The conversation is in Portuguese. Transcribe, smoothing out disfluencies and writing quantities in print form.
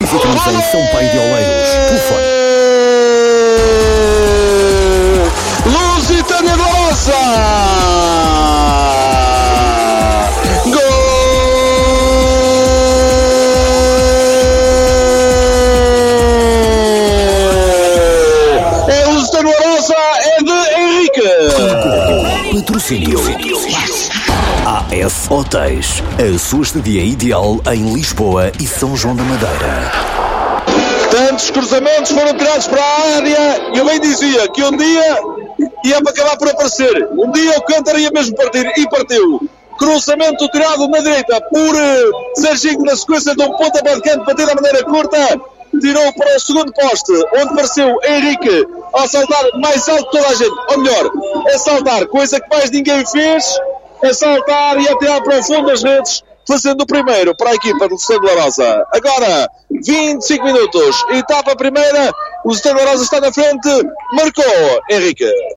Visita-nos em São Pai de Oleiros. Telefone. Lusitânia de Lourosa! Gol! É Lusitânia de Lourosa, é de Henrique! Patrocínio AS Hotéis, a sua estadia ideal em Lisboa e São João da Madeira. Tantos cruzamentos foram tirados para a área e eu bem dizia que um dia ia para acabar por aparecer. Um dia o Cântara ia mesmo partir e partiu. Cruzamento tirado na direita por Serginho na sequência de um pontapé de canto batido da maneira curta. Tirou para o segundo poste, onde apareceu Henrique a saltar mais alto que toda a gente. Ou melhor, a saltar, coisa que mais ninguém fez. A saltar e a tirar para o fundo das redes, fazendo o primeiro para a equipa do Lusitânia de Lourosa. Agora, 25 minutos, etapa primeira, o Lusitânia de Lourosa está na frente, marcou Henrique.